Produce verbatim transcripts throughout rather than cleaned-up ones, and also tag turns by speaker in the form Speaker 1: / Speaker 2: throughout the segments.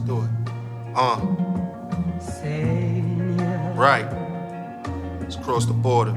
Speaker 1: do it. Uh. Right. Let's cross the border.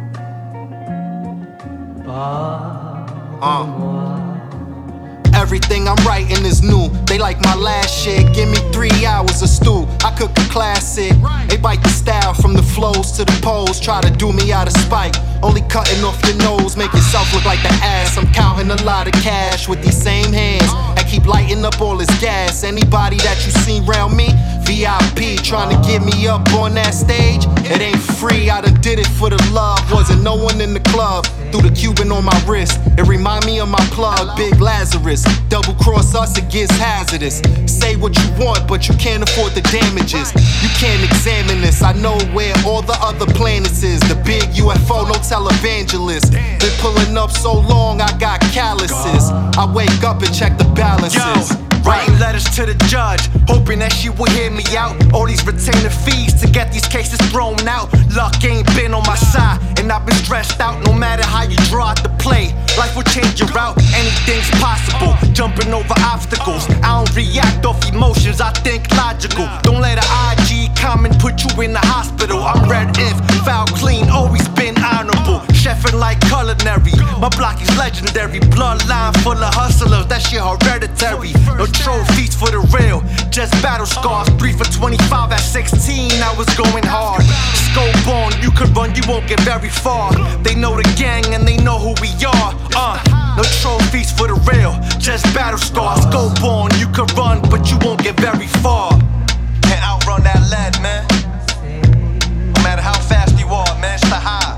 Speaker 1: Uh. Everything I'm writing is new. They like my last shit. Give me three hours of stew. I cook a classic. They bite the style from the flows to the pose. Try to do me out of spite. Only cutting off your nose, make yourself look like the ass. I'm counting a lot of cash with these same hands. I keep lighting up all this gas. Anybody that you seen around me, V I P, trying to get me up on that stage. It ain't free, I done did it for the love. Wasn't no one in the club. Threw the Cuban on my wrist. It remind me of my plug, Big Lazarus. Double cross us, it gets hazardous. Say what you want, but you can't afford the damages. You can't examine this. I know where all the other planets is. The big U F O, no televangelist. Been pulling up so long, I got calluses. I wake up and check the balances.
Speaker 2: Yo. Writing letters to the judge, hoping that she would hear me out. All these retainer fees to get these cases thrown out. Luck ain't been on my side, and I've been stressed out. No matter how you draw out the play, life will change your route. Anything's possible, jumping over obstacles. I don't react off emotions, I think logical. Don't let an I G comment put you in the hospital. I'm red if, foul clean, always been honorable. Chefing like culinary, my block is legendary. Bloodline full of hustlers, that shit hereditary. No trophies for the real, just battle scars. Three for twenty-five at sixteen, I was going hard. Scope on, you could run, you won't get very far. They know the gang and they know who we are. Uh, no trophies for the real, just battle scars. Scope on, you could run, but you won't get very far. Can't outrun that lead, man. No matter how fast you are, man, it's the high.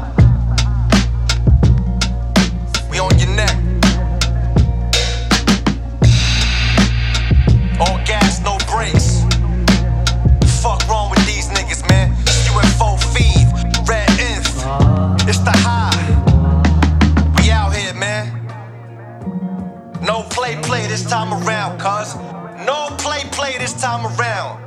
Speaker 2: We on your neck. All gas, no brakes. Fuck wrong with these niggas, man. U F O feed, red inf. It's the high. We out here, man. No play, play this time around, cuz. No play, play this time around.